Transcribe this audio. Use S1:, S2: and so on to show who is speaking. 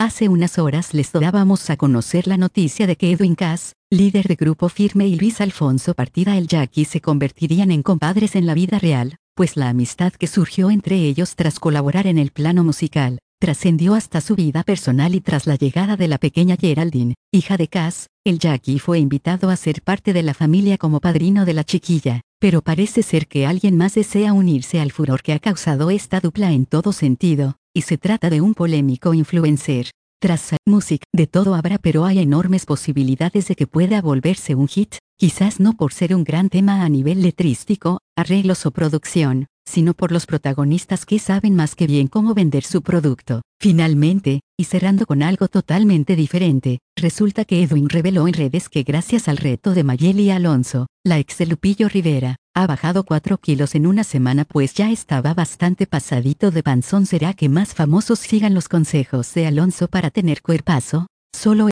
S1: Hace unas horas les dábamos a conocer la noticia de que Edwin Cass, líder de Grupo Firme, y Luis Alfonso Partida el Jackie se convertirían en compadres en la vida real, pues la amistad que surgió entre ellos tras colaborar en el plano musical, trascendió hasta su vida personal, y tras la llegada de la pequeña Geraldine, hija de Cass, el Jackie fue invitado a ser parte de la familia como padrino de la chiquilla, pero parece ser que alguien más desea unirse al furor que ha causado esta dupla en todo sentido, y se trata de un polémico influencer. Tras Sad Music, de todo habrá, pero hay enormes posibilidades de que pueda volverse un hit, quizás no por ser un gran tema a nivel letrístico, arreglos o producción, sino por los protagonistas que saben más que bien cómo vender su producto. Finalmente, y cerrando con algo totalmente diferente, resulta que Edwin reveló en redes que gracias al reto de Mayeli Alonso, la ex de Lupillo Rivera, ha bajado 4 kilos en una semana, pues ya estaba bastante pasadito de panzón. ¿Será que más famosos sigan los consejos de Alonso para tener cuerpazo? Solo